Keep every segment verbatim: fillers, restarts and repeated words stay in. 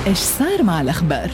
إيش صار مع الأخبار؟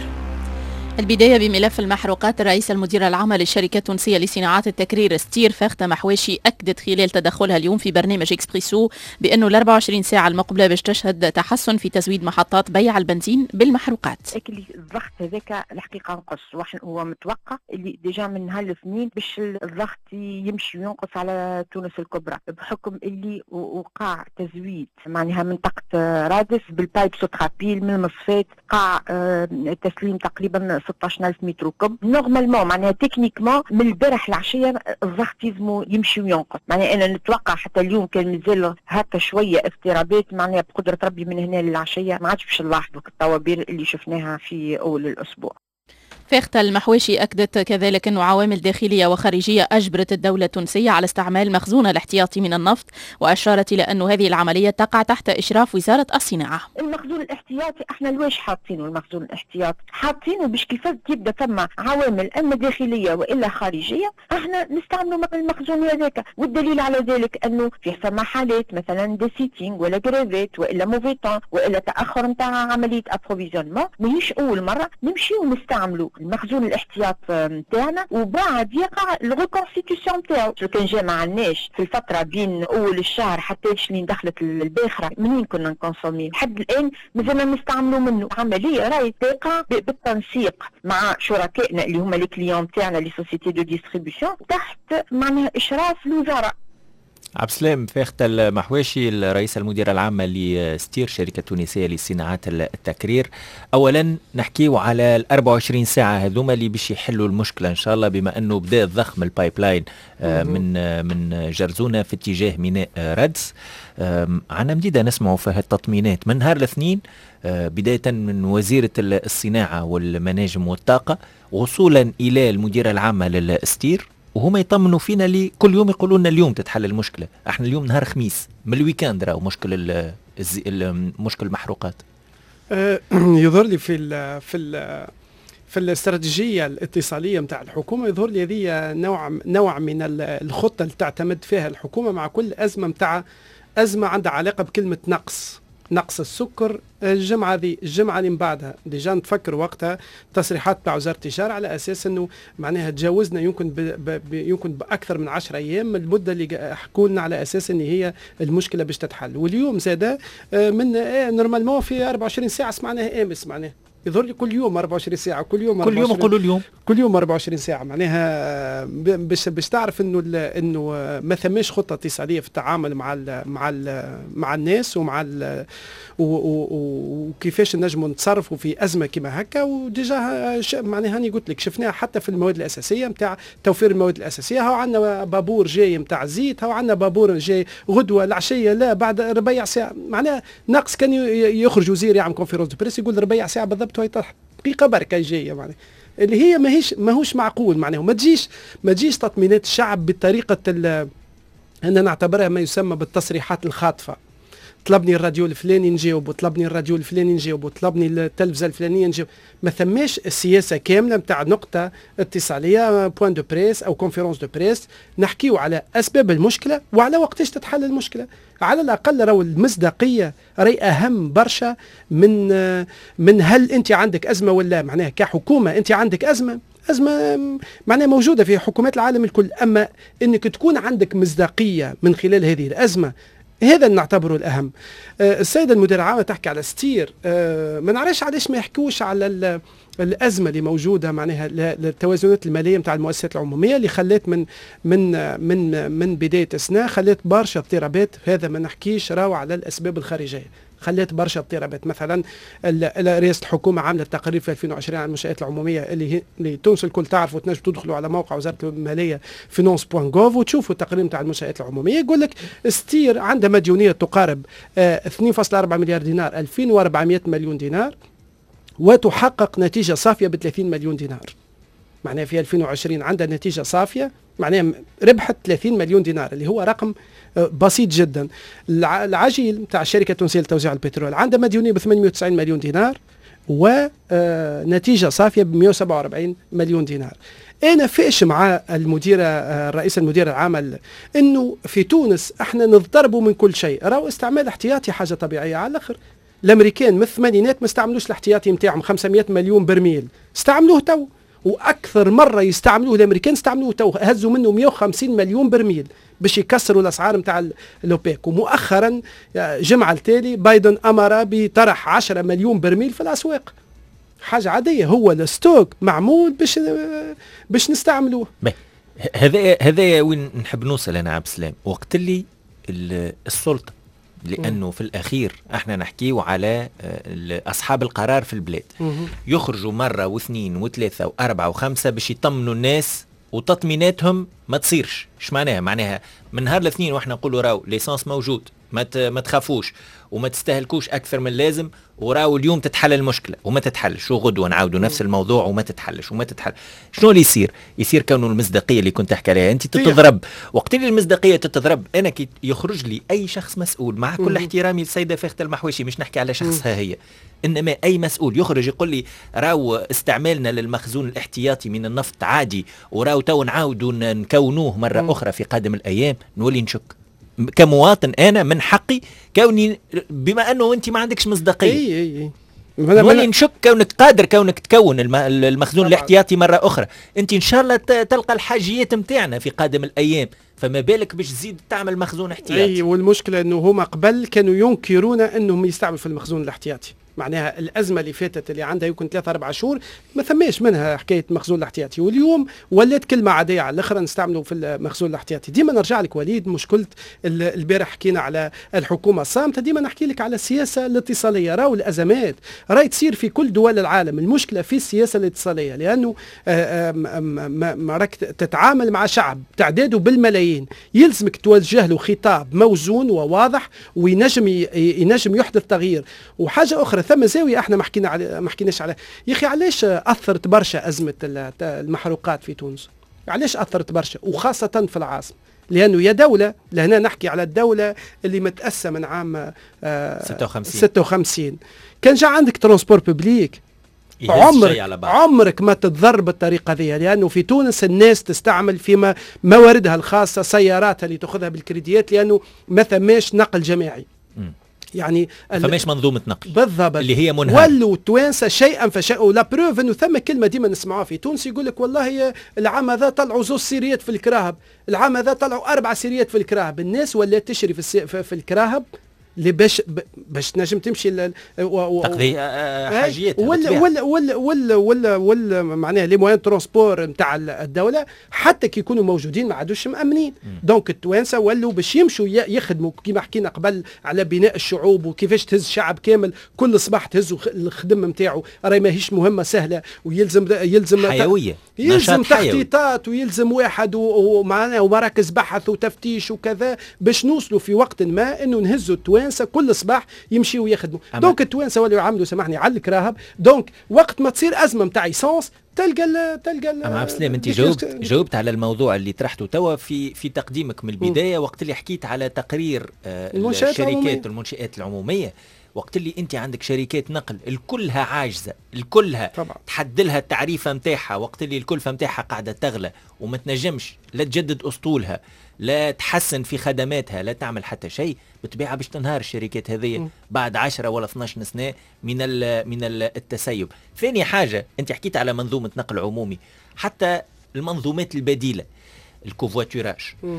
البداية بملف المحروقات. الرئيس المدير العام للشركة التونسية لصناعات التكرير ستير فاختة محواشي أكدت خلال تدخلها اليوم في برنامج إكسبريسو بأنه ال أربعة وعشرين ساعة المقبلة باش تشهد تحسن في تزويد محطات بيع البنزين بالمحروقات. اللي الضغط هذاك الحقيقة نقص، هو متوقع اللي ديجا من نهار الاثنين باش الضغط يمشي وينقص على تونس الكبرى بحكم اللي وقع تزويد معناها منطقة رادس بالبايب سوترابيل من المصفات، قاع تسليم تقريبا ستة عشر ألف متر كوب. نورمالمون معناها تكنيكمون من البارح العشيه الضغط يزمو يمشي وينقص. معناها انا نتوقع حتى اليوم كان مازال هكا شويه اضطرابات، معناها بقدره ربي من هنا للعشيه ما عادش باش نلاحظوا الطوابير اللي شفناها في اول الاسبوع. فاختة المحواشي أكدت كذلك أن عوامل داخلية وخارجية أجبرت الدولة التونسية على استعمال مخزون الاحتياطي من النفط، وأشارت إلى أن هذه العملية تقع تحت إشراف وزارة الصناعة. المخزون الاحتياطي احنا لواش حاطينه؟ المخزون الاحتياطي حاطينه باش كيف تبدا ثم عوامل اما داخلية وإلا خارجية احنا نستعملوا المخزون هذاك، والدليل على ذلك أنه في ثم حالات مثلا ديسيتينغ ولا جريفيت وإلا موفيتان وإلا تأخر نتاع عملية ابروفيزيونمون، ماهيش أول مرة نمشيو نستعملوا المخزون الاحتياط نتاعنا وبعد يقع الريكونستيتيوشن نتاعو. لو كان جا ما عندناش في الفتره بين اول الشهر حتى شنين دخلت الباخره منين كنا نكونسومي لحد الان مازلنا نستعملوا منه. عمليه راهي تقع بالتنسيق مع شركائنا اللي هما لي كليون نتاعنا لي سوسيتي دو ديستريبيسيون تحت معناها اشراف الوزاره. عبد السلام فاختة المحواشي الرئيس المدير العام لستير شركة تونسية لصناعات التكرير. اولا نحكيو على ال أربعة وعشرين ساعة هذوما اللي باش يحلوا المشكلة ان شاء الله، بما انه بدا الضخم البايب لاين من من جرزونة في اتجاه ميناء رادس. عنا مديدة نسمعوا في التطمينات من نهار الاثنين بداية من وزيرة الصناعة والمناجم والطاقة وصولا الى المدير العام للستير، وهما يطمنوا فينا لي كل يوم يقولوا لنا اليوم تتحل المشكله. احنا اليوم نهار خميس من الويكاند راهو مشكل ال مشكل المحروقات. أه يظهر لي في ال في ال في الاستراتيجيه الاتصاليه نتاع الحكومه، يظهر لي هذه نوع نوع من الخطه اللي تعتمد فيها الحكومه مع كل ازمه نتاع ازمه عندها علاقه بكلمه نقص نقص السكر. الجمعة ذي الجمعة اللي من بعدها ديجا نتفكر وقتها تصريحات بتاع وزارة التجارة على أساس أنه معناها تجاوزنا يمكن ب ب يمكن بأكثر من عشر أيام من المدة اللي حكوا لنا على أساس أن هي المشكلة باش تتحل. واليوم زادة من نورمالمون في أربعة وعشرين ساعة سمعناها أمس، معناها يظهر لي كل يوم أربعة وعشرين ساعة كل يوم كل يوم يقولوا اليوم كل يوم أربعة وعشرين ساعة. معناها باش باش تعرف انه انه ما ثماش خطه اتصاليه في التعامل مع ال مع ال مع الناس ومع ال وكيفاش نجموا نتصرفوا في ازمه كما هكا. وديجا معناها هاني قلت لك شفناها حتى في المواد الاساسيه نتاع توفير المواد الاساسيه. هاو عندنا بابور جاي نتاع زيت، هاو عندنا بابور جاي غدوه العشيه لا بعد ربيع ساعه. معناها ناقص كان يخرج وزير يعمل كونفيرونس دو بريس يقول ربيع ساعه بالضبط وهي دقيقه بركه جايه، معناها اللي هي ماهيش ماهوش معقول. معناها ما تجيش ما تجيش تطمينات الشعب بطريقه ان نعتبرها ما يسمى بالتصريحات الخاطفه. طلبني الراديو الفلاني نجاوب، وطلبني الراديو الفلاني نجاوب، وطلبني التلفزه الفلانيه نجاوب. ما ثماش السياسه كامله نتاع نقطه اتصاليه بوان دو بريس او كونفيرونس دو بريس نحكيو على اسباب المشكله وعلى وقتاش تتحل المشكله. على الاقل راهو المصداقيه راهي اهم برشا من من هل انت عندك ازمه ولا. معناها كحكومه انت عندك ازمه أزمة معناها موجودة في حكومات العالم الكل، أما أنك تكون عندك مصداقية من خلال هذه الأزمة هذا نعتبره الأهم. آه السيدة المدير العامة تحكي على ستير، آه ما نعرفش علاش ما يحكوش على الأزمة اللي موجودة معناها التوازنات المالية متاع المؤسسات العمومية اللي خلت من من من من بداية السنة خلت برشا اضطرابات. هذا ما نحكيش راهو على الأسباب الخارجية، خلات برشا اضطرابات. مثلا رئاسة الحكومة عملت تقرير في ألفين وعشرين عن المنشآت العمومية اللي اللي تونس الكل تعرفوا، تنجموا تدخلوا على موقع وزارة المالية فينونس دوت جوف وتشوفوا التقرير نتاع المنشآت العمومية. يقول لك ستير عندها مديونية تقارب اثنين فاصلة أربعة مليار دينار، ألفين وأربعمائة مليون دينار، وتحقق نتيجة صافية ب ثلاثين مليون دينار. معناها في ألفين وعشرين عندها نتيجة صافية معناها ربحت ثلاثين مليون دينار اللي هو رقم بسيط جدا. العجيل نتاع الشركة التونسية لتوزيع البترول عندها مديونية ب ثمانمائة وتسعين مليون دينار ونتيجة صافية ب مئة وسبعة وأربعين مليون دينار. أنا فيش مع المديرة الرئيس المدير العام إنه في تونس احنا نضطربوا من كل شيء. راهو استعمال احتياطي حاجة طبيعية على الآخر. الامريكان من الثمانينات ما استعملوش الاحتياطي نتاعهم خمسمائة مليون برميل، استعملوه تو، واكثر مره يستعملوه الامريكان استعملوه تو، هزوا منه مئة وخمسين مليون برميل باش يكسروا الاسعار نتاع الاوبيك. ومؤخرا جمعه التالي بايدن امر بطرح عشرة مليون برميل في الاسواق، حاجه عاديه، هو الستوك معمول باش باش نستعملوه. هذا هذا وين نحب نوصل انا عبد السلام، وقت اللي السلطه، لانه في الاخير احنا نحكيو على اصحاب القرار في البلاد، يخرجوا مره واثنين وثلاثه واربعه وخمسه باش يطمنوا الناس وتطميناتهم ما تصيرش. ايش معناها؟ معناها من نهار الاثنين واحنا نقولوا راو ليسانس موجود، ما ما تخافوش وما تستهلكوش اكثر من اللازم، وراو اليوم تتحل المشكله وما تتحلش، وغدوه نعاودوا نفس الموضوع وما تتحلش وما تتحل. شنو اللي يصير؟ يصير كونه المصداقيه اللي كنت تحكي عليها انت تتضرب. وقت اللي المصداقيه تتضرب، انا كي يخرج لي اي شخص مسؤول، مع كل احترامي للسيده فاخته المحوشي، مش نحكي على شخصها هي، انما اي مسؤول يخرج يقول لي راو استعمالنا للمخزون الاحتياطي من النفط عادي، وراو تو نعاودوا نكونوه مره مم. اخرى في قادم الايام، نولي نشك كمواطن. انا من حقي كوني، بما انه انت ما عندكش مصداقيه، اي اي اي نولي نشك كونك قادر كونك تكون المخزون الاحتياطي مره اخرى. انت ان شاء الله تلقى الحاجيات نتاعنا في قادم الايام، فما بالك باش تزيد تعمل مخزون احتياطي. اي والمشكله انه هما قبل كانوا ينكرون انهم يستعملوا في المخزون الاحتياطي، معناها الازمه اللي فاتت اللي عندها يمكن ثلاثة أربعة شهور ما ثماش منها حكايه مخزون الاحتياطي، واليوم ولات كلمه عاديه على الاخر نستعملوا في المخزون الاحتياطي. ديما نرجع لك وليد، مشكله البارح حكينا على الحكومه الصامته، ديما نحكي لك على السياسه الاتصاليه. راهو الازمات راهي تصير في كل دول العالم، المشكله في السياسه الاتصاليه، لانه ما راك تتعامل مع شعب تعداده بالملايين، يلزمك توجه له خطاب موزون وواضح وينجم ينجم يحدث تغيير. وحاجه اخرى، ثم زاويه احنا ما حكينا على ما حكيناش على يا اخي، علاش اثرت برشا ازمه المحروقات في تونس؟ علاش اثرت برشا وخاصه في العاصمه؟ لانه يا دوله، لهنا نحكي على الدوله اللي متاسسه من عام آه ستة وخمسين ستة وخمسين، كان جا عندك ترانسبور ببليك، عمرك عمرك ما تتضرر بالطريقه هذه، لانه في تونس الناس تستعمل فيما مواردها الخاصه سياراتها اللي تاخذها بالكريديات، لانه ما ثماش نقل جماعي. م. يعني فماش منظومه نقل بالضبط اللي هي منهار. ولوا التوانسه شيئا فشيئا. ولا بروف انه ثم كلمه ديما نسمعوها في تونس، يقول لك والله العام هذا طلعوا زوج سيريات في الكراهب، العام هذا طلعوا اربع سيريات في الكراهب. الناس ولا تشري في, السي... في الكراهب اللي باش باش تنجم تمشي ل... و... تقضي حاجيات ولا ولا ولا ولا ولا ولا معناها لي موان ترونسبور نتاع الدوله حتى كي يكونوا موجودين ما عادوش مامنين. دونك التوانسه ولوا باش يمشوا يخدموا كيما حكينا قبل على بناء الشعوب وكيفاش تهز شعب كامل كل صباح تهزوا الخدمه نتاعو، راهي ماهيش مهمه سهله، ويلزم يلزم حيويه، يلزم تخطيطات ويلزم واحد ومعناها ومراكز بحث وتفتيش وكذا باش نوصلوا في وقت ما انه نهزوا التوانسه كل صباح يمشيوا يخدموا. دونك التوانسه ولاو يعملوا سامحني على الكراهب. دونك وقت ما تصير ازمه نتاع ايسونس تلقى ال تلقى ال أما عبد السلام انت جاوبت جاوبت على الموضوع اللي طرحته توا في في تقديمك من البدايه. م. وقت اللي حكيت على تقرير آه الشركات والمنشآت العموميه، وقت اللي انت عندك شركات نقل الكلها عاجزه، الكلها تحدلها التعريفه نتاعها، وقت اللي الكلفه نتاعها قاعده تغلى وما تنجمش لا تجدد اسطولها لا تحسن في خدماتها لا تعمل حتى شيء، بتبيعها باش تنهار الشركات هذه بعد عشرة ولا اثناش سنه من ال من ال التسيب. ثاني حاجه، انت حكيت على منظومه نقل عمومي، حتى المنظومات البديله الكوفواتوراج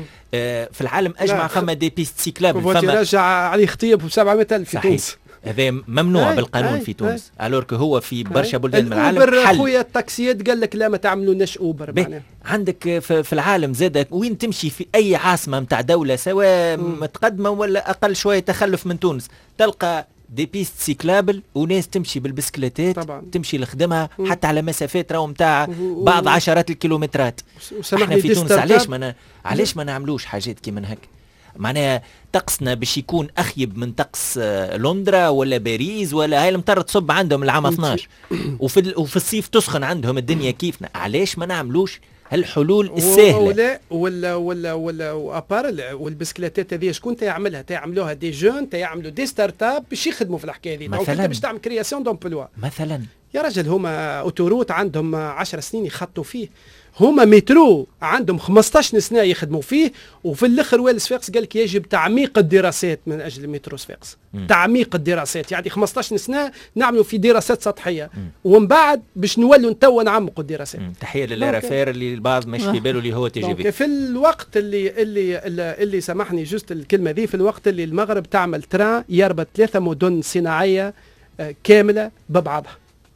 آه في العالم اجمع فما دي بيست سيكلابل، الكوفواتوراج عليه خطيب ب سبعمائة ألف في تونس، هذا ممنوع بالقانون في تونس، الورك هو في برشا بلدان من العالم حل. خويا التاكسيات قال لك لا ما تعملوناش اوبر معناها. عندك في العالم زاد وين تمشي في اي عاصمه نتاع دوله سواء م. متقدمه ولا اقل شويه تخلف من تونس، تلقى دي بيست سيكلابل وناس تمشي بالبسكليتات طبعا. تمشي لخدمها م. حتى على مسافات راهو نتاع بعض عشرات الكيلومترات. احنا في تونس علاش ما علاش ما نعملوش حاجات كيما هكا؟ معناها طقسنا باش يكون اخيب من طقس لندرا ولا باريس ولا هاي المطر تصب عندهم العام اثناش وفي وفي الصيف تسخن عندهم الدنيا كيفنا. علاش ما نعملوش هالحلول السهله؟ ولا ولا ولا ولا وابار والبسكليتات هذه شكون تيعملها؟ تيعملوها دي جون، تيعملوا دي ستارت اب باش يخدموا في الحكايه هذه. دونك انت باش تعمل كرياسيون دومبلوا مثلا يا رجل هما اوتوروت عندهم عشر سنين يخطوا فيه، هما مترو عندهم خمسطاش سنه يخدموا فيه، وفي الاخر والي صفاقس قال لك يجب تعميق الدراسات من اجل مترو صفاقس. تعميق الدراسات يعني خمسطاش سنه نعملوا في دراسات سطحيه، ومن بعد باش نولوا نتوا نعمقوا الدراسات. تحيه للرافير اللي البعض مش في باله اللي هو تي جي في. في الوقت اللي اللي اللي, اللي سامحني جوست الكلمه ذي، في الوقت اللي المغرب تعمل تران يربط ثلاثه مدن صناعيه كامله ببعضها.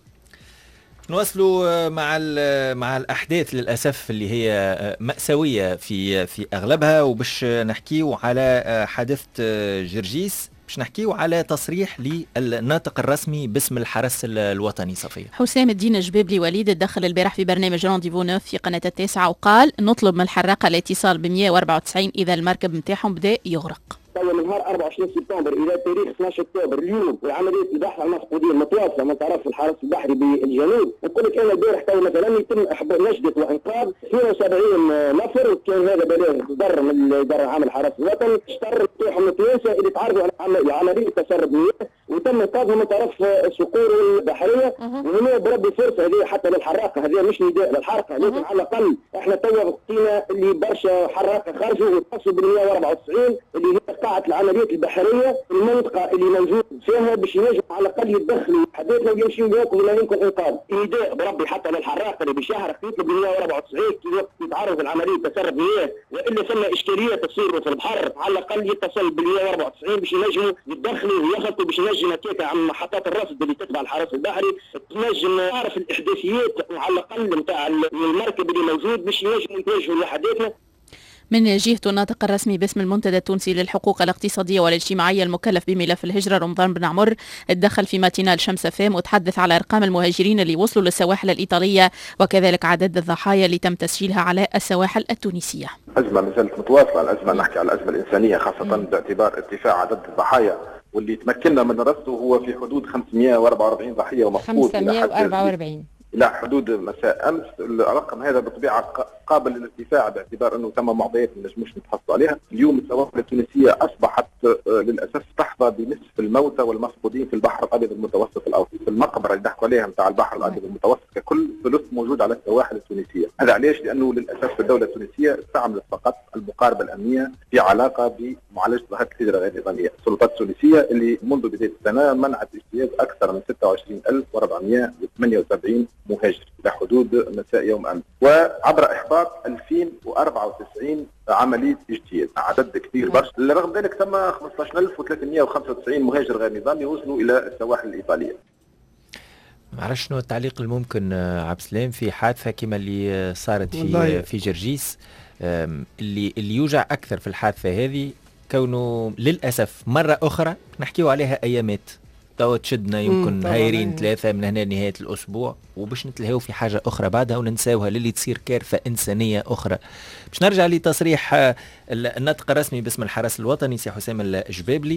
نواصلوا مع مع الاحداث للاسف اللي هي مأساويه في في اغلبها، وباش نحكيو على حادثه جرجيس، باش نحكيو على تصريح للناطق الرسمي باسم الحرس الوطني. صفيه حسام الدين الجبابلي وليد دخل البارح في برنامج رانديفو نوف في قناه التاسعه وقال نطلب من الحراقه الاتصال ب مئة وأربعة وتسعين اذا المركب نتاعهم بدا يغرق. من نهار أربعة وعشرين سبتمبر الى تاريخ اثناش أكتوبر اليوم والعمليه البحث على المفقودين متواصله من طرف الحرس البحري بالجنوب. نقول لك انا البارح تو مثلا يتم نجده وانقاذ اثنين وسبعين نفر، كان هذا بلاغ صدر من اداره عام الحرس الوطني، اشتر بتوعهم التوانسه اللي تعرضوا على عمليه تسرب مياه وتم انقاذهم من طرف الصقور البحريه. وهنا بربي فرصه هذه حتى للحراقه، هذه مش نداء للحرقه، لكن على الاقل احنا توا لقينا اللي برشا حراقه خرجوا وتصلوا بال مئة وأربعة وتسعين اللي هي قاعه العمليات البحريه في المنطقه اللي موجود فيها باش ينجموا على الاقل يتدخلوا حداتنا ويمشيوا وياكلوا ولا يمكن انقاذ. نداء بربي حتى للحراقه اللي بشهر يطلب مئة وأربعة وتسعين كي يتعرض العمليه تسرب مياه والا ثم اشكاليه تصير في البحر، على الاقل يتصل بال مئة وأربعة وتسعين باش ينجموا يتدخلوا ويخلطوا باش ينجم هكاك عن محطات الرصد اللي تتبع الحرس البحري تنجم تعرف الاحداثيات على الاقل نتاع المركب اللي موجود باش ينجموا يتواجهوا لحداتنا. من جهته الناطق الرسمي باسم المنتدى التونسي للحقوق الاقتصادية والاجتماعية المكلف بملف الهجرة رمضان بن عمر اتدخل في ماتينال شمس فام وتحدث على أرقام المهاجرين اللي وصلوا للسواحل الإيطالية وكذلك عدد الضحايا اللي تم تسجيلها على السواحل التونسية. أزمة ما زالت متواصلة، الأزمة نحكي على الأزمة الإنسانية خاصة م. باعتبار ارتفاع عدد الضحايا واللي تمكننا من رصده هو في حدود خمسمئة وأربعة وأربعين ضحية ومفقود خمسمئة وأربعة وأربعين إلى حدود مساء أمس. الرقم هذا بطبيعة قابل للارتفاع باعتبار أنه ثم معطيات ما نجموش نتحصلوا عليها. اليوم السواحل التونسية أصبحت للأسف تحظى بنصف الموتى والمفقودين في البحر الأبيض المتوسط الأوسط. في المقبرة اللي ضحكوا عليها نتاع البحر الأبيض المتوسط ككل ثلث موجود على السواحل التونسية. هذا علاش؟ لأنه للأسف الدولة التونسية استعملت فقط المقاربة الأمنية في علاقة بمعالجة ظاهرة الهجرة غير النظامية. السلطات التونسية اللي منذ بداية السنة منعت اجتياز أكثر من ستة وعشرين ألف وأربعمئة وثمانية وسبعين مهاجر إلى حدود مساء يوم أمس، وعبر إحباط ألفين وأربعة وتسعين عملية اجتياز، عدد كبير برشا. رغم ذلك ثم خمسة عشر ألف وثلاثمئة وخمسة وتسعين مهاجر غير نظامي وصلوا إلى السواحل الإيطالية. ما عرفش شنو التعليق الممكن عبد السلام في حادثة كما اللي صارت في في جرجيس، اللي اللي يوجع أكثر في الحادثة هذه كونه للأسف مرة أخرى نحكيو عليها أيامات توا تشدنا يمكن هايرين ثلاثة من هنا نهاية الأسبوع وباش نتلهيو في حاجة أخرى بعدها وننساوها للي تصير كارثة إنسانية أخرى. باش نرجع لتصريح الناطق الرسمي باسم الحرس الوطني سي حسام الجبابلي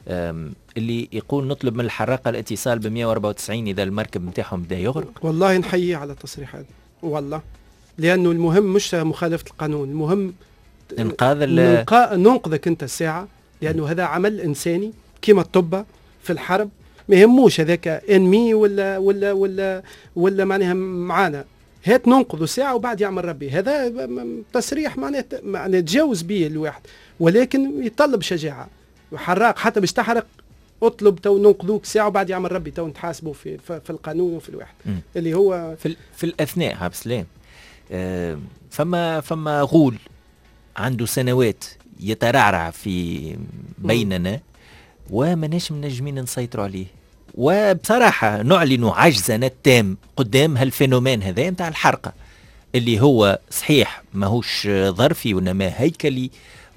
اللي يقول نطلب من الحراقة الاتصال ب مئة وأربعة وتسعين إذا المركب نتاعهم بدا يغرق. والله نحيي على التصريح هذا والله، لأنه المهم مش مخالفة القانون، المهم انقاذ ننقذك أنت الساعة، لأنه هذا عمل إنساني كما الطب في الحرب ما يهموش هذاك انمي ولا ولا ولا ولا معناها معانا، هات ننقذوا ساعه وبعد يعمل ربي. هذا تصريح معناه معناه تجاوز به الواحد، ولكن يطلب شجاعه. وحراق حتى باش تحرق اطلب تو ننقذوك ساعه وبعد يعمل ربي، تو نتحاسبوا في في القانون وفي الواحد م. اللي هو في, في الاثناء. عبد السلام آه فما فما غول عنده سنوات يترعرع في بيننا م. ومناش منجمين نسيطروا عليه، وبصراحة نعلن عجزنا التام قدام هالفينومين هذا نتاع الحرقة اللي هو صحيح ماهوش ظرفي وإنما هيكلي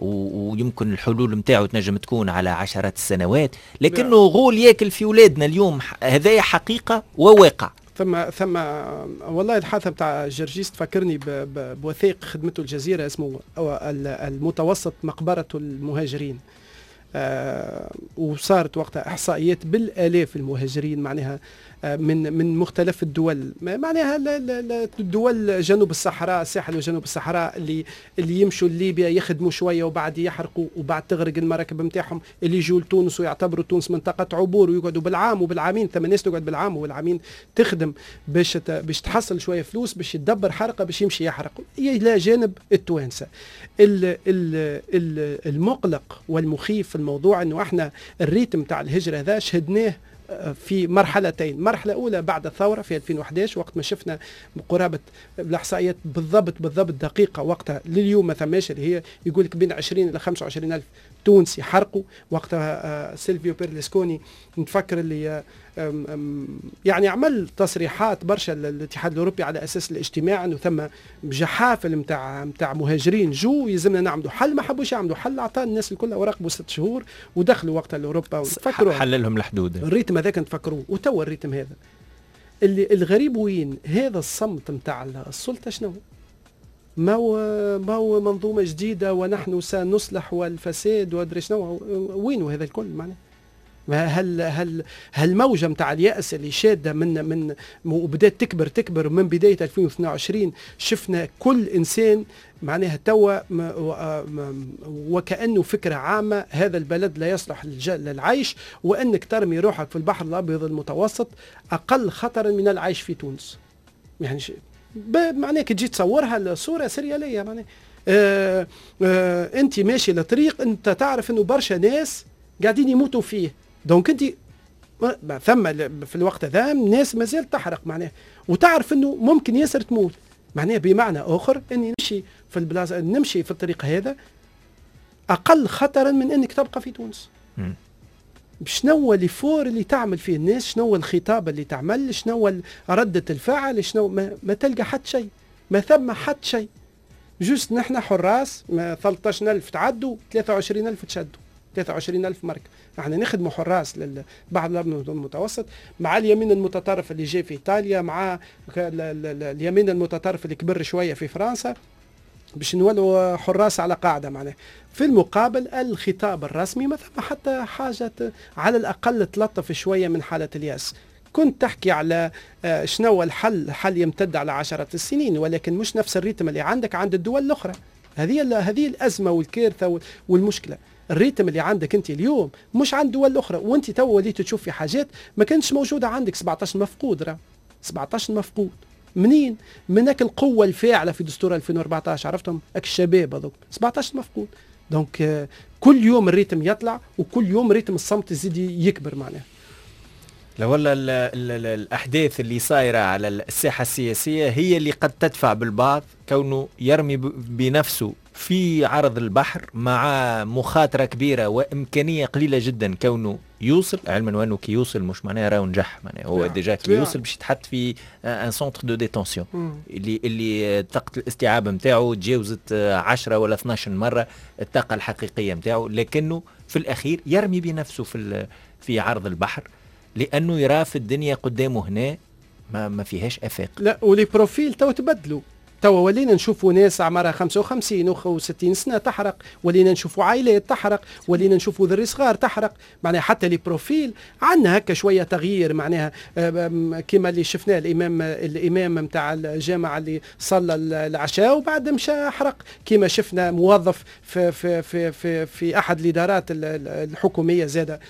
ويمكن الحلول متاعه تنجم تكون على عشرات السنوات، لكنه غول ياكل في ولادنا اليوم. هذا حقيقة وواقع. ثم ثم والله الحادثة بتاع جرجيس تفكرني بوثائق خدمته الجزيرة اسمه المتوسط مقبرة المهاجرين. آه وصارت وقتها احصائيات بالالاف المهاجرين معناها آه من من مختلف الدول، معناها الدول جنوب الصحراء، الساحل وجنوب الصحراء اللي اللي يمشوا لليبيا يخدموا شويه وبعد يحرقوا وبعد تغرق المراكب نتاعهم، اللي يجوا لتونس ويعتبروا تونس منطقه عبور ويقعدوا بالعام وبالعامين، ثم الناس تقعد بالعام وبالعامين تخدم باش باش تحصل شويه فلوس باش يدبر حرقه باش يمشي يحرق، الى جانب التوانسه. المقلق والمخيف في الموضوع انه احنا الريتم تاع الهجره هذا شهدناه في مرحلتين، مرحله اولى بعد الثوره في ألفين وأحد عشر وقت ما شفنا قرابه الاحصائيات بالضبط بالضبط دقيقه وقتها لليوم ما ثماش، اللي هي يقول لك بين عشرين الى خمسة وعشرين الف تونسي حرقوا وقتها. سيلفيو بيرلسكوني نتفكر اللي يعني عمل تصريحات برشا للاتحاد الاوروبي على اساس الاجتماع انه ثم جحافل نتاع نتاع مهاجرين جو يلزمنا نعملوا حل، ما حبوش يعملوا حل، عطى الناس الكل وراقبوا ست شهور ودخلوا وقتها لاوروبا وتفكروا حللهم الحدود. الريتم هذاك نتفكروه وتوا الريتم هذا. اللي الغريب وين هذا الصمت نتاع السلطه شنو؟ ما هو ما هو منظومه جديده ونحن سنصلح والفساد وادري شنو، وين هذا الكل معناه؟ هل هل هالموجه نتاع اليأس اللي شاده من من وبدات تكبر تكبر من بدايه ألفين واثنين وعشرين، شفنا كل انسان معناها توا وكأنه فكره عامه هذا البلد لا يصلح للعيش، وانك ترمي روحك في البحر الابيض المتوسط اقل خطرا من العيش في تونس. يعني معناه كي تجي تصورها الصوره سرياليه معناه آه آه انت ماشي لطريق انت تعرف انه برشا ناس قاعدين يموتوا فيه، دونك انت ثم في الوقت ذا الناس ما زالت تحرق معناه، وتعرف انه ممكن ياسر تموت معناه. بمعنى اخر اني نمشي في البلاصه نمشي في الطريق هذا اقل خطرا من انك تبقى في تونس. شنو اللي فور اللي تعمل فيه الناس، شنو الخطاب اللي تعمل، شنو ردة الفعل، شنو ما, ما تلقى حتى شيء، ما ثم حتى شيء. جوست نحن حراس ثلاثة عشر ألف تعدوا ثلاثة وعشرين ألف تشدوا ثلاثة وعشرين ألف مركب، احنا نخدموا حراس للبحر الابيض المتوسط مع اليمين المتطرف اللي جاي في ايطاليا، مع اليمين المتطرف اللي كبر شويه في فرنسا، باش نولوا حراس على قاعده معناه. في المقابل الخطاب الرسمي ما ثم حتى حاجه على الاقل تلطف شويه من حاله الياس. كنت تحكي على شنو الحل، حل يمتد على عشرات السنين، ولكن مش نفس الريتم اللي عندك عند الدول الاخرى. هذه هذه الازمه والكارثه والمشكله. الريتم اللي عندك انت اليوم مش عند دول اخرى، وانت تو وليت تشوف في حاجات ما كانتش موجوده عندك. سبعة عشر مفقود، راه سبعة عشر مفقود منين؟ منك القوه الفاعله في دستور ألفين وأربعة عشر، عرفتهم اك الشباب هذوك سبعة عشر مفقود. دونك آه كل يوم الريتم يطلع وكل يوم ريتم الصمت يزيد يكبر معناه. لو ولا ال ال ال الأحداث اللي صايرة على الساحة السياسية هي اللي قد تدفع بالبعض كونه يرمي بنفسه في عرض البحر مع مخاطرة كبيرة وإمكانية قليلة جدا كونه يوصل، علما وأنه كي يوصل مش معناه راه نجح، معناه هو ديجا كي يوصل باش يتحط في ان سونتر دو ديتونسيون اللي اللي طاقة الاستيعاب نتاعو تجاوزت عشرة ولا اثناش مرة الطاقة الحقيقية نتاعو، لكنه في الأخير يرمي بنفسه في في عرض البحر لأنه يرى في الدنيا قدامه هنا ما ما فيهاش أفاق. لا ولي بروفيل تو تبدلوا، توا ولينا نشوفوا ناس عمرها خمسة وخمسين وستين سنة تحرق، ولينا نشوفوا عائلات تحرق، ولينا نشوفوا ذري صغار تحرق، معناها حتى لي بروفيل عندنا هكا شوية تغيير معناها كما اللي شفناه الإمام الإمام نتاع الجامعة اللي صلى العشاء وبعد مشى حرق، كما شفنا موظف في في في في, في أحد الإدارات الحكومية زاد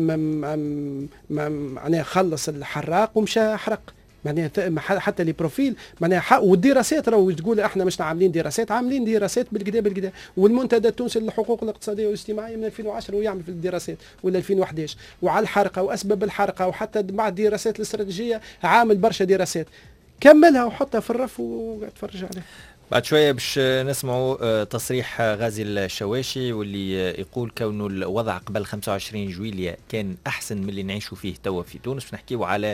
معناها خلص الحراق ومشى حرق. معناها حتى لي بروفيل معناها والدراسات راهو تقول احنا مش عاملين دراسات، عاملين دراسات بالكدا بالكدا، والمنتدى التونسي للحقوق الاقتصاديه والاجتماعيه من ألفين وعشرة ويعمل في الدراسات ولا ألفين وأحد عشر وعلى الحرقه واسباب الحرقه، وحتى مع الدراسات الاستراتيجيه عامل برشا دراسات، كملها وحطها في الرف وقاعد تفرج عليها. بعد شوية باش نسمعوا تصريح غازي الشواشي واللي يقول كونه الوضع قبل خمسة وعشرين جويلية كان أحسن من اللي نعيشوا فيه توا في تونس. نحكيوا على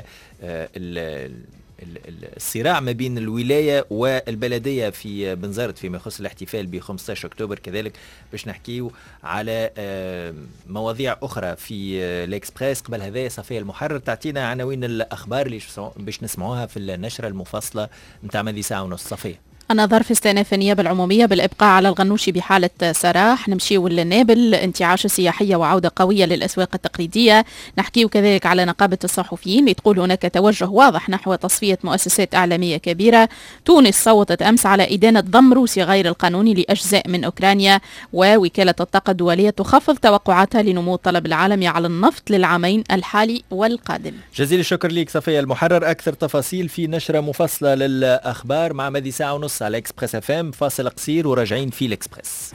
الصراع ما بين الولاية والبلدية في بنزرت فيما يخص الاحتفال ب خمسة عشر أكتوبر، كذلك باش نحكيوا على مواضيع أخرى في الإكسبريس. قبل هذا صفية المحرر تعطينا عناوين الأخبار اللي باش نسمعوها في النشرة المفصلة نتاع ماذي ساعة ونص. صفية. النظر في استئناف النيابة العمومية بالإبقاء على الغنوشي بحالة سراح. نمشيو للنابل، انتعاش السياحية وعودة قوية للأسواق التقليدية. نحكيو كذلك على نقابة الصحفيين اللي تقول هناك توجه واضح نحو تصفية مؤسسات إعلامية كبيرة. تونس صوتت أمس على إدانة ضم روسيا غير القانوني لأجزاء من أوكرانيا. ووكالة الطاقة الدولية تخفض توقعاتها لنمو الطلب العالمي على النفط للعامين الحالي والقادم. جزيل الشكر ليك صفية المحرر. أكثر تفاصيل في نشرة مفصلة للأخبار مع مدي ساعة ونص على اكسبريس اف ام. فاصل قصير وراجعين في الاكسبريس.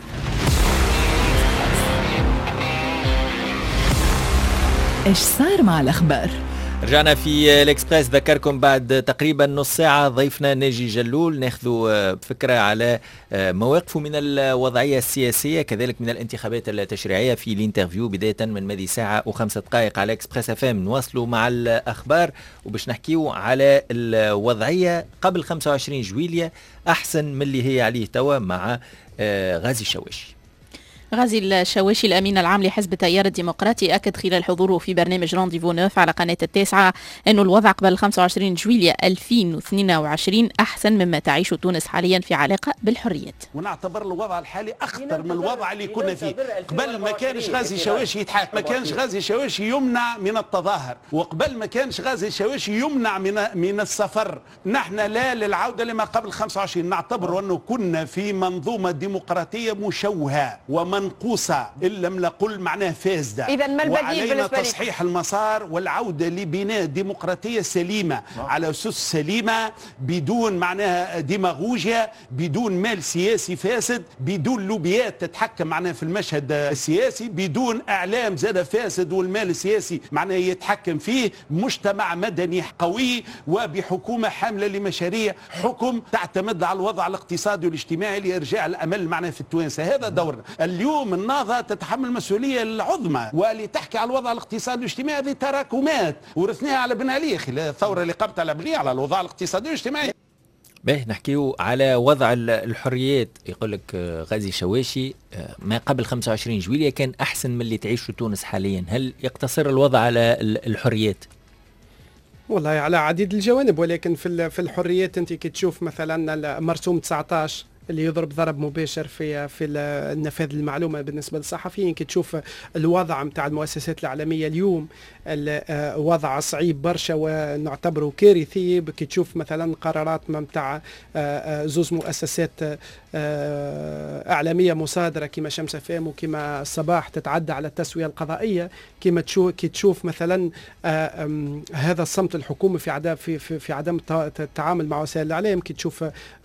ايش صار مع الاخبار؟ رجعنا في الاكسبريس. ذكركم بعد تقريبا نص ساعة ضيفنا ناجي جلول ناخذ فكرة على مواقفه من الوضعية السياسية كذلك من الانتخابات التشريعية في الانترفيو بداية من مدي ساعة وخمسة دقائق على اكسبريس اف ام. نواصلوا مع الأخبار وباش نحكيو على الوضعية قبل خمسة وعشرين جويلية أحسن من اللي هي عليه توا مع غازي الشواشي. غازي الشواشي الأمين العام لحزب التيار الديمقراطي أكد خلال حضوره في برنامج رانديفو نوف على قناة التاسعة أنه الوضع قبل خمسة وعشرين جويلية ألفين واثنين وعشرين أحسن مما تعيشه تونس حاليا في علاقة بالحريات. ونعتبر الوضع الحالي أخطر من الوضع اللي كنا فيه قبل. ما كانش غازي الشواشي يتحاكم، ما كانش غازي الشواشي يمنع من التظاهر، وقبل ما كانش غازي الشواشي يمنع من من السفر. نحن لا للعودة لما قبل خمسة وعشرين، نعتبر أنه كنا في منظومة ديمقراطية مشوهة ومن منقوصة إن لم نقل معناه فاسدة. إذا ما البديل وعلينا بالنسبة لك؟ تصحيح المسار والعودة لبناء ديمقراطية سليمة على أسس سليمة بدون معناها ديماغوجيا، بدون مال سياسي فاسد، بدون لوبيات تتحكم معناها في المشهد السياسي، بدون إعلام زاد فاسد والمال السياسي معناها يتحكم فيه، مجتمع مدني قوي وبحكومة حاملة لمشاريع حكم تعتمد على الوضع الاقتصادي والاجتماعي لإرجاع الأمل معناها في التوانسة. هذا دورنا اليوم. النهضة تتحمل المسؤولية العظمى واللي تحكي على الوضع الاقتصادي والاجتماعي. هذه تراكمات ورثناها على بن علي خلال الثورة اللي قامت على بن على الوضع الاقتصادي والاجتماعي. باهي نحكيو على وضع الحريات. يقول لك غازي شواشي ما قبل خمسة وعشرين جويلية كان أحسن من اللي تعيشه تونس حاليا. هل يقتصر الوضع على الحريات؟ والله على عديد الجوانب، ولكن في في الحريات انت كي تشوف مثلا مرسوم تسعة عشر اللي يضرب ضرب مباشر في في النفاذ المعلومه بالنسبه للصحفيين، كي تشوف الوضع نتاع المؤسسات الاعلاميه اليوم وضع صعيب برشا ونعتبره كارثي. كي تشوف مثلا قرارات نتاع زوز مؤسسات اعلاميه مصادره كما شمس فام وكما الصباح تتعدى على التسويه القضائيه، كما تشوف كي تشوف مثلا هذا الصمت الحكومي في عدم في في, في عدم التعامل مع وسائل الاعلام، كي تشوف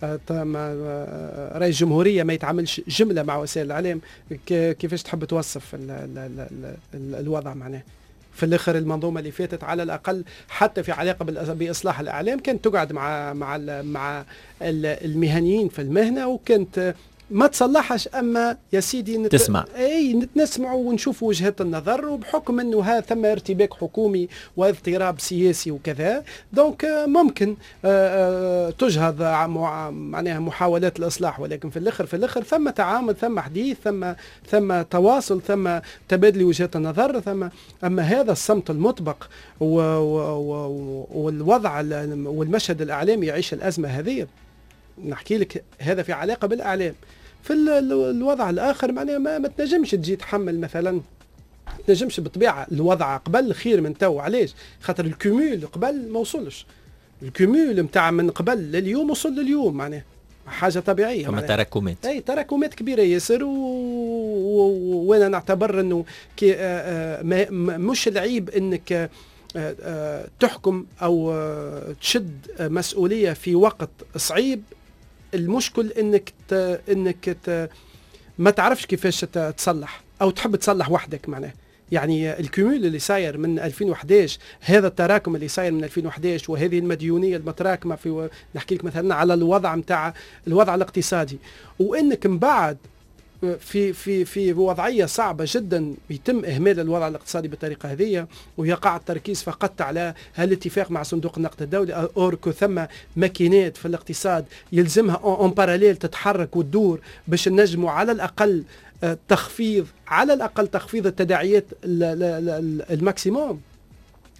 رئيس الجمهورية ما يتعاملش جملة مع وسائل الإعلام. كيفاش تحب توصف ال ال ال ال الوضع معناه؟ في الاخر المنظومه اللي فاتت على الاقل حتى في علاقه باصلاح الاعلام كانت تقعد مع مع مع المهنيين في المهنه وكانت ما تصلحش، اما يا سيدي نت... تسمع اي نتنسمعوا ونشوفوا وجهات النظر، وبحكم انه هذا ثم ارتباك حكومي واضطراب سياسي وكذا دونك ممكن تجهض معناها محاولات الاصلاح، ولكن في الاخر في الاخر ثم تعامل، ثم حديث، ثم ثم تواصل، ثم تبادل وجهات النظر، ثم اما هذا الصمت المطبق و... و... و... والوضع والمشهد الاعلامي يعيش الازمه هذه. نحكي لك هذا في علاقه بالاعلام. في الوضع الاخر معناها ما, ما تنجمش تجي تحمل مثلا، تنجمش بالطبيعه الوضع قبل خير من تو. علاش؟ خاطر الكومول قبل ما وصلش، الكومول نتاع من قبل لليوم وصل لليوم معناها حاجه طبيعيه. فما تراكمات، اي تراكمات كبيره ياسر، وانا نعتبر انه كي آآ آآ مش العيب انك آآ آآ تحكم او تشد مسؤوليه في وقت صعيب. المشكل انك ت... انك ت... ما تعرفش كيفاش تصلح او تحب تصلح وحدك معناه. يعني الكومول اللي صاير من ألفين وأحد عشر، هذا التراكم اللي صاير من ألفين وأحد عشر، وهذه المديونيه المتراكمه في، نحكي لك مثلا على الوضع نتاع الوضع الاقتصادي، وانك من بعد في في في وضعيه صعبه جدا يتم اهمال الوضع الاقتصادي بالطريقه هذه، ويقع التركيز فقط على الاتفاق مع صندوق النقد الدولي، اوركو ثم ماكينات في الاقتصاد يلزمها اون باراليل تتحرك وتدور باش نجموا على الاقل تخفيض على الاقل تخفيض التداعيات الماكسيموم.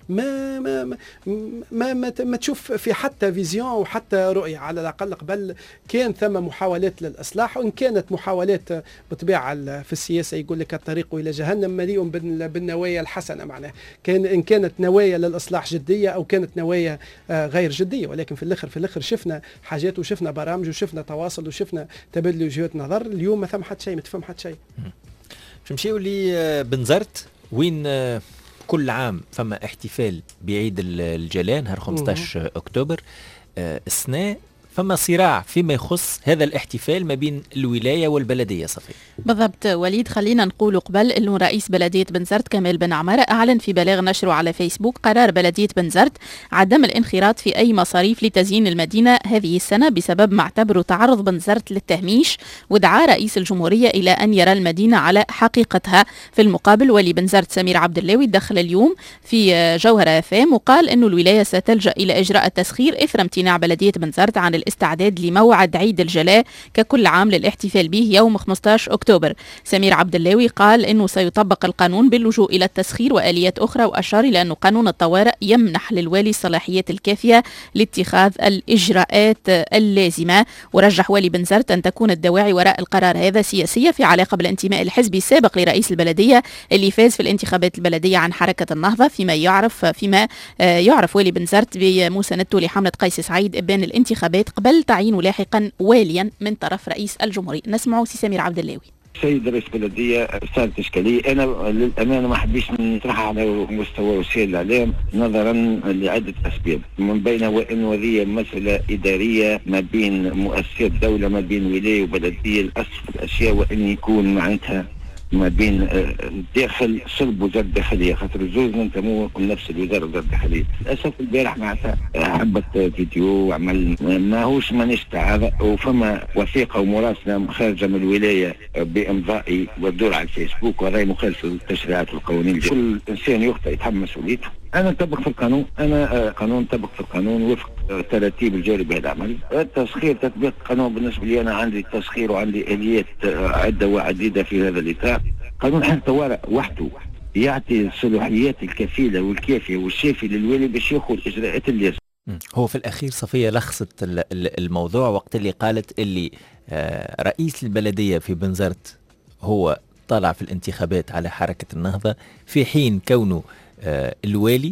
ما ما ما ما, ما, ما تشوف في حتى فيزيون وحتى رؤيه. على الاقل قبل كان ثم محاولات للاصلاح، وان كانت محاولات بطبيعه في السياسه يقول لك الطريق الى جهنم مليء بالنوايا الحسنه، معناه كان ان كانت نوايا للاصلاح جديه او كانت نوايا غير جديه، ولكن في الاخر في الاخر شفنا حاجات وشفنا برامج وشفنا تواصل وشفنا تبادل وجهات نظر. اليوم ما ثم حتى شيء، ما تفهم حتى شيء. باش نمشيو لبنزرت وين كل عام فما احتفال بعيد الجلال نهار خمسطاش أكتوبر. السنة فما صراع فيما يخص هذا الاحتفال ما بين الولاية والبلدية. صفي بالضبط وليد، خلينا نقول قبل أنه رئيس بلدية بنزرت كمال بن عمارة أعلن في بلاغ نشره على فيسبوك قرار بلدية بنزرت عدم الانخراط في أي مصاريف لتزيين المدينة هذه السنة بسبب ما اعتبره تعرض بنزرت للتهميش، ودعا رئيس الجمهورية إلى أن يرى المدينة على حقيقتها. في المقابل ولي بنزرت سمير عبد اللاوي دخل اليوم في جوهرة فام وقال أنه الولاية ستلجأ إلى إجراء التسخير إثر امتناع بلدية بنزرت عن الاستعداد لموعد عيد الجلاء ككل عام للاحتفال به يوم خمسطاش أكتوبر. سمير عبد اللاوي قال انه سيطبق القانون باللجوء الى التسخير واليات اخرى، واشار الى انه قانون الطوارئ يمنح للوالي الصلاحيات الكافيه لاتخاذ الاجراءات اللازمه. ورجح والي بنزرت ان تكون الدواعي وراء القرار هذا سياسيه في علاقه بالانتماء الحزبي السابق لرئيس البلديه اللي فاز في الانتخابات البلديه عن حركه النهضه، فيما يعرف فيما يعرف والي بنزرت بمساندته لحمله قيس سعيد ابان الانتخابات قبل تعيينه لاحقا واليا من طرف رئيس الجمهوريه. نسمعوا سي سمير عبد اللاوي. سيد رئيس البلدية صارت إشكالية. أنا للأمانة ما حبيش نطرحها على مستوى وسائل الإعلام نظرا لعدة أسباب، من بينها وأن هذه مسألة إدارية ما بين مؤسسات دولة، ما بين ولاية وبلدية. الأصل الأشياء وأن يكون معناتها ما بين داخل صلب وزارة الداخلية، خاطر الزوز ننتموا لنفس الوزارة وزارة الداخلية. للأسف البارح معناتها حبت فيديو وعمل ماهوش مانيش تعارض، وفما وثيقة ومراسلة خارجة من الولاية بإمضائي والدور على الفيسبوك، وهذا مخالف للتشريعات والقوانين. كل إنسان يخطئ يتحمل مسؤوليته. أنا نطبق في القانون، أنا قانون نطبق في القانون وفق تراتيب الجاري بهذا العمل. التسخير تطبيق القانون بالنسبة لي أنا عندي تسخير وعندي آليات عدة وعديدة في هذا الإطار. قانون حالة الطوارئ وحده يعطي الصلاحيات الكفيلة والكافية والشافية للوالي باش ياخذ الإجراءات اللازمة. هو في الأخير صفية لخصت الموضوع وقت اللي قالت اللي رئيس البلدية في بنزرت هو طلع في الانتخابات على حركة النهضة، في حين كونه الوالي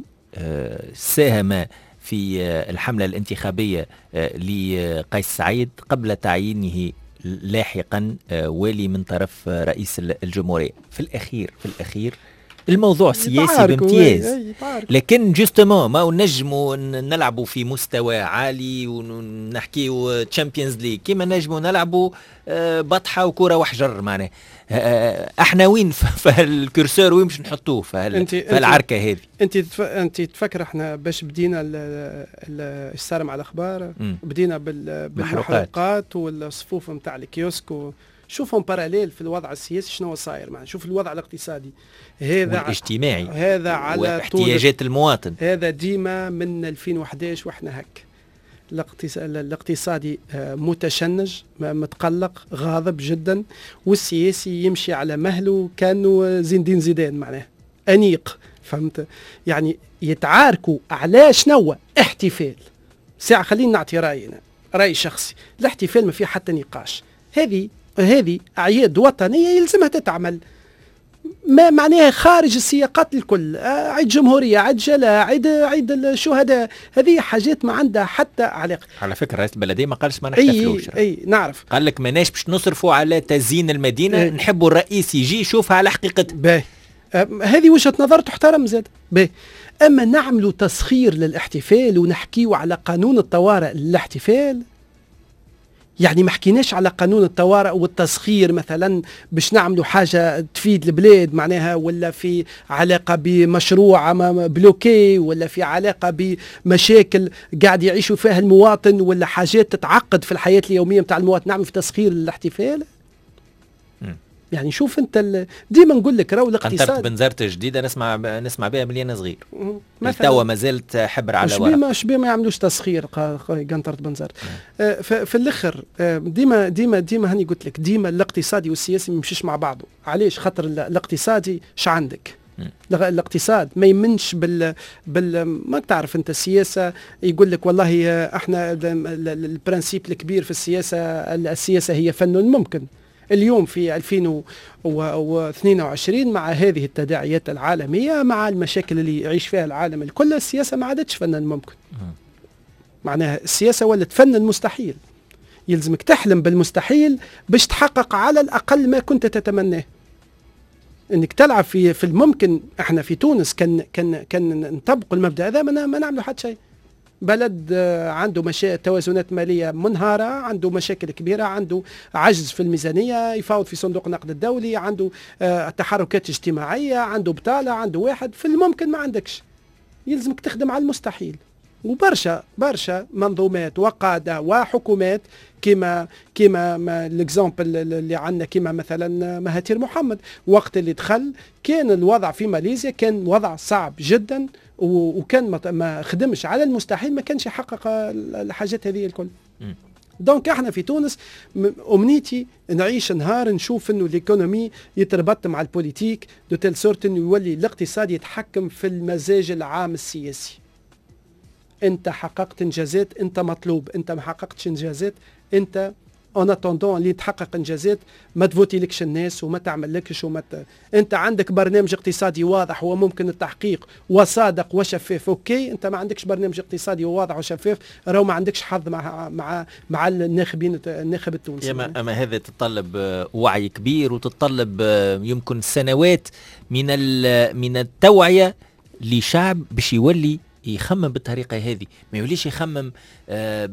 ساهم في الحملة الانتخابية لقيس سعيد قبل تعيينه لاحقا والي من طرف رئيس الجمهورية. في الأخير في الأخير الموضوع سياسي بامتياز، لكن جوستومون ما نجموا نلعبوا في مستوى عالي ونحكيوا تشامبيونز ليج كما نجموا نلعبوا بطحة وكرة وحجر. معناه احنا وين في الكرسور وين مش نحطوه في العركة هذه؟ انت تف... انت تفكر احنا باش بدينا ايش صار مع الاخبار، بدينا بال... بالمحروقات والصفوف نتاع الكيوسك و... شوفهم باراليل في الوضع السياسي شنو صاير معنا. شوف الوضع الاقتصادي هذا والاجتماعي هذا على احتياجات المواطن، هذا ديما من ألفين وإحدى عشر واحنا هك. الاقتصادي متشنج متقلق غاضب جدا، والسياسي يمشي على مهله كانه زين الدين زيدان معناه انيق. فهمت يعني يتعاركوا على شنو احتفال ساعه. خلينا نعطي راينا راي شخصي، الاحتفال ما فيه حتى نقاش. هذه هذه أعياد وطنية يلزمها تتعمل، ما معناها خارج السياقات الكل. عيد جمهورية، عيد جلاء، عيد عيد الشهداء، هذه حاجات ما عندها حتى علاقة. على فكرة رئيس البلدية ما قالش ما نحتفلوش، أي, أي نعرف، قال لك ماناش باش نصرفوا على تزيين المدينة، أي. نحبوا الرئيس يجي يشوفها على حقيقتها. باهي، هذه وجهة نظر تحترم زاد. باهي، أما نعملوا تسخير للاحتفال ونحكيوا على قانون الطوارئ للاحتفال، يعني ما حكيناش على قانون الطوارئ والتسخير مثلا باش نعملوا حاجة تفيد البلاد معناها، ولا في علاقة بمشروع بلوكي، ولا في علاقة بمشاكل قاعد يعيشوا فيها المواطن، ولا حاجات تتعقد في الحياة اليومية متاع المواطن. نعمل في تسخير الاحتفال. يعني شوف انت ديما نقول لك راهو الاقتصاد. قنطرة بنزرت جديده نسمع نسمع بها مليان صغير توا ما زالت حبر على ورق. شبيه شبيه ما يعملوش تسخير قنطرة بنزرت. آه في الاخر آه ديما ديما ديما هاني قلت لك ديما الاقتصادي والسياسي ما يمشيش مع بعضه. علاش؟ خاطر الاقتصادي ش عندك الاقتصاد ما يمنش بال بال ما تعرف انت السياسه، يقول لك والله احنا البرانسيب الكبير في السياسه السياسه هي فن الممكن. اليوم في ألفين واثنين وعشرين مع هذه التداعيات العالميه، مع المشاكل اللي يعيش فيها العالم الكل، السياسه ما عادتش فن الممكن. معناها السياسه ولت فن المستحيل. يلزمك تحلم بالمستحيل باش تحقق على الاقل ما كنت تتمناه. انك تلعب في في الممكن. احنا في تونس كان كان كان نطبق المبدا هذا ما نعملوا حتى شيء. بلد عنده مشا... توازنات ماليه منهاره، عنده مشاكل كبيره، عنده عجز في الميزانيه، يفاوض في صندوق النقد الدولي، عنده آه تحركات اجتماعيه، عنده بطاله، عنده واحد. في الممكن ما عندكش، يلزمك تخدم على المستحيل. وبرشا برشا منظومات وقاده وحكومات كما كما الاكزامبل اللي عندنا كما مثلا مهاتير محمد، وقت اللي دخل كان الوضع في ماليزيا كان وضع صعب جدا، وكان ما خدمش على المستحيل، ما كانش يحقق الحاجات هذه الكل. دونك احنا في تونس امنيتي نعيش نهار نشوف انه الايكونومي يتربط مع البوليتيك دو تيل سورت انه يولي الاقتصاد يتحكم في المزاج العام السياسي. انت حققت انجازات انت مطلوب، انت ما حققتش انجازات انت اون اتوندون اللي تحقق انجازات ما تفوتي لكش الناس وما تعمل لكش وما ت... انت عندك برنامج اقتصادي واضح وممكن التحقيق وصادق وشفاف، اوكي. انت ما عندكش برنامج اقتصادي واضح وشفاف، راهو ما عندكش حظ مع مع مع الناخبين الناخب التونسي. اما اما هذا تتطلب وعي كبير وتتطلب يمكن سنوات من من التوعيه لشعب باش يولي يخمم بالطريقه هذه، ما يوليش يخمم آه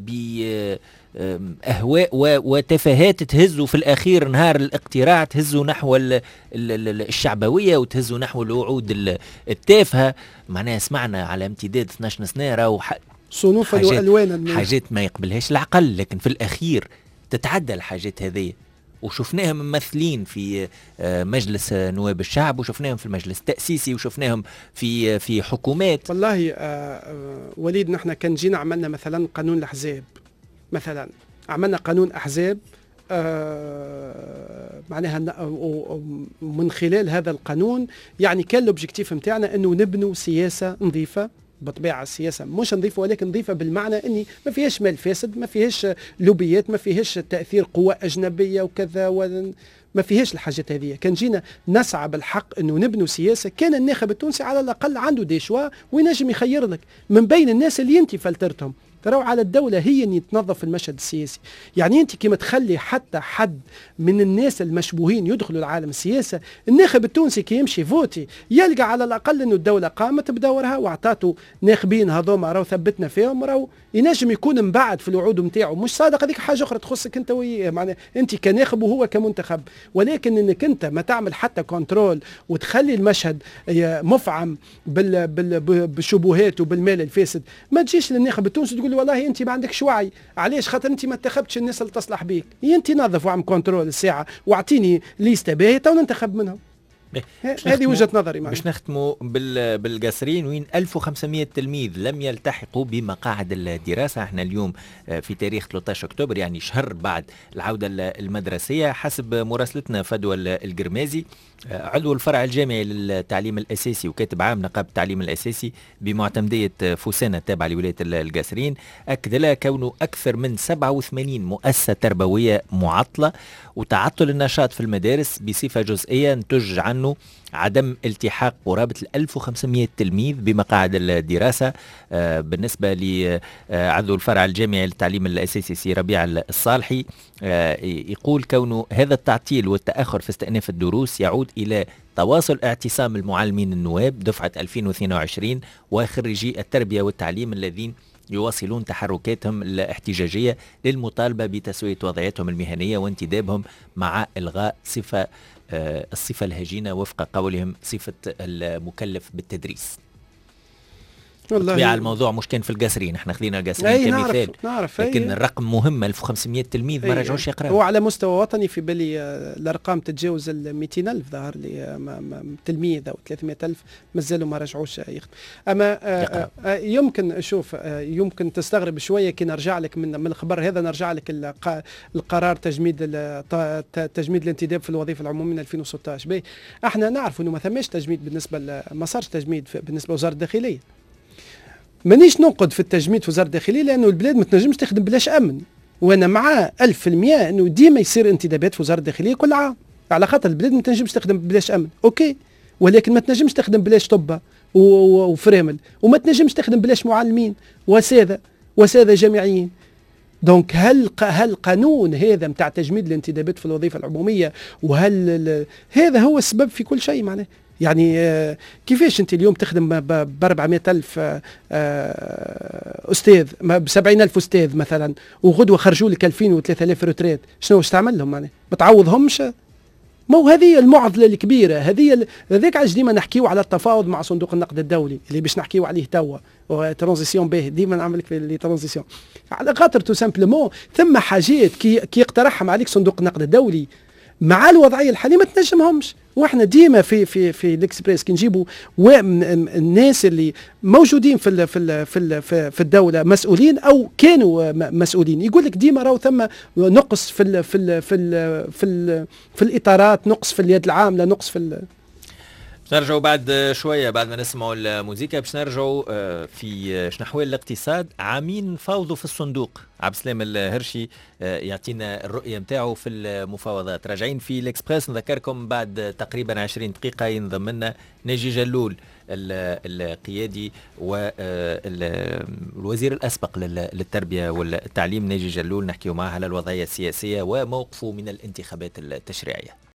بأهواء وتفاهات تهزوا في الأخير نهار الاقتراع، تهزوا نحو الشعبوية وتهزوا نحو الوعود التافهة. معناها سمعنا على امتداد اثني عشر سنة راهو صنوف الألوان، حاجات ما يقبلهاش العقل، لكن في الأخير تتعدى الحاجات هذه. وشفناهم ممثلين في مجلس نواب الشعب، وشفناهم في المجلس التأسيسي، وشفناهم في في حكومات. والله آه وليد، نحن كان جينا عملنا مثلا قانون الأحزاب، مثلا عملنا قانون أحزاب آه معناها من خلال هذا القانون يعني كان الأوبجيكتيف متاعنا أنه نبنوا سياسة نظيفة. بطبيعة السياسة مش نظيفة، ولكن نظيفة بالمعنى أني ما فيهاش مال فاسد، ما فيهاش لوبيات، ما فيهاش تأثير قوى أجنبية وكذا، ما فيهاش الحاجات هذه. كان جينا نسعى بالحق أنه نبنوا سياسة كان الناخب التونسي على الأقل عنده دي شوا وينجم يخير لك من بين الناس اللي انت فلترتهم. ترى على الدولة هي اللي تنظف المشهد السياسي. يعني انت كما تخلي حتى حد من الناس المشبوهين يدخلوا العالم السياسة، الناخب التونسي كي يمشي فوتي يلقى على الأقل أنه الدولة قامت بدورها واعطاته ناخبين هذوما راهو ثبتنا فيهم، راهو ينجم يكون مبعد في الوعود نتاعو مش صادق. هذيك حاجة أخرى تخصك أنت وياه، معناه أنت كناخب وهو كمنتخب. ولكن أنك أنت ما تعمل حتى كنترول وتخلي المشهد مفعم بال بال بالشبهات وبالمال الفاسد، ما تجيش للناخب التونسي تقول والله انت ما عندكش وعي. علاش؟ خاطر انت ما انتخبتش الناس اللي تصلح بيك. انت نظف وعم كنترول الساعه واعطيني ليسته باهيه وننتخب منهم. هذه وجهة نظري. باش نختموا بالقاسرين وين ألف وخمسمائة تلميذ لم يلتحقوا بمقاعد الدراسة. احنا اليوم في تاريخ ثلاثة عشر أكتوبر، يعني شهر بعد العودة المدرسية. حسب مراسلتنا فدوى القرمازي عضو الفرع الجامعي للتعليم الأساسي وكاتب عام نقابة التعليم الأساسي بمعتمدية فوسانة التابعة لولاية القاسرين، أكد لها كونه أكثر من سبعة وثمانين مؤسسة تربوية معطلة، وتعطل النشاط في المدارس بصفة جزئية نتج عنه عدم التحاق قرابة ألف وخمسمائة تلميذ بمقاعد الدراسة. آه بالنسبة لعضو الفرع الجامعي للتعليم الأساسي سي ربيع الصالحي، آه يقول كونه هذا التعطيل والتأخر في استئناف الدروس يعود إلى تواصل اعتصام المعلمين النواب دفعة ألفين واثنين وعشرين وخريجي التربية والتعليم الذين يواصلون تحركاتهم الاحتجاجية للمطالبة بتسوية وضعيتهم المهنية وانتدابهم مع إلغاء صفة آه الصفة الهجينة وفق قولهم صفة المكلف بالتدريس. بالطبيعه الموضوع مش كان في القصرين، احنا خذينا القصرين كمثال، نعرف لكن أي. الرقم مهم ألف وخمسمائة تلميذ ما رجعوش يقراوا. هو على مستوى وطني في بالي الارقام تتجاوز ال مئتين ألف ظهر لي تلميذ او ثلاثمائة ألف مازالوا ما رجعوش يخدموا. اما يقرأ. يمكن شوف يمكن تستغرب شويه كي نرجع لك من من الخبر هذا، نرجع لك القرار تجميد تجميد الانتداب في الوظيفه العموميه ألفين وستة عشر. باهي احنا نعرف انه ما ثماش تجميد بالنسبه، ما صارش تجميد بالنسبه لوزاره الداخليه. مانيش ننقد في التجميد في وزاره الداخليه لانه البلاد ما تنجمش تخدم بلاش امن، وانا مع ألف في المئة انه ديما يصير انتدابات في وزاره الداخليه كل عام، على خاطر البلاد ما تنجمش تخدم بلاش امن، اوكي، ولكن ما تنجمش تخدم بلاش طبه وفرامل، وما تنجمش تخدم بلاش معلمين واساتذه واساتذه جامعيين. دونك هل هل القانون هذا نتاع تجميد الانتدابات في الوظيفه العموميه وهل هذا هو السبب في كل شيء معناه؟ يعني كيفاش انت اليوم تخدم ب أربعمائة ألف استاذ، ب سبعين ألف استاذ مثلا، وغدوه خرجوا لك ألفين وثلاثة آلاف روتريت، شنو واش تعمل لهم معناه؟ ما تعوضهمش؟ ما هو هذه المعضله الكبيره، هذه هذاك علاش ديما نحكيو على التفاوض مع صندوق النقد الدولي اللي باش نحكيو عليه توا، ترانزيسيون به ديما نعمل لك في لي ترانزيسيون، على خاطر تو سامبلومون ثم حاجات كي كي يقترحهم عليك صندوق النقد الدولي مع الوضعيه الحاليه ما تنجمهمش. واحنا ديما في في في الاكسبريس كي نجيبوا الناس اللي موجودين في ال في ال في ال في الدوله مسؤولين او كانوا مسؤولين، يقول لك ديما راهو ثم نقص في ال في ال في ال في, ال في الاطارات، نقص في اليد العامله، نقص في ال باش نرجعوا بعد شويه بعد ما نسمعوا الموسيقى، باش نرجعوا في شنحوال الاقتصاد. عامين فاوضوا في الصندوق، عبد السلام الهرشي يعطينا الرؤيه نتاعو في المفاوضات. راجعين في الاكسبريس، نذكركم بعد تقريبا عشرين دقيقه ينضم لنا ناجي جلول القيادي والوزير الاسبق للتربيه والتعليم ناجي جلول، نحكيو معه على الوضعيه السياسيه وموقفه من الانتخابات التشريعيه.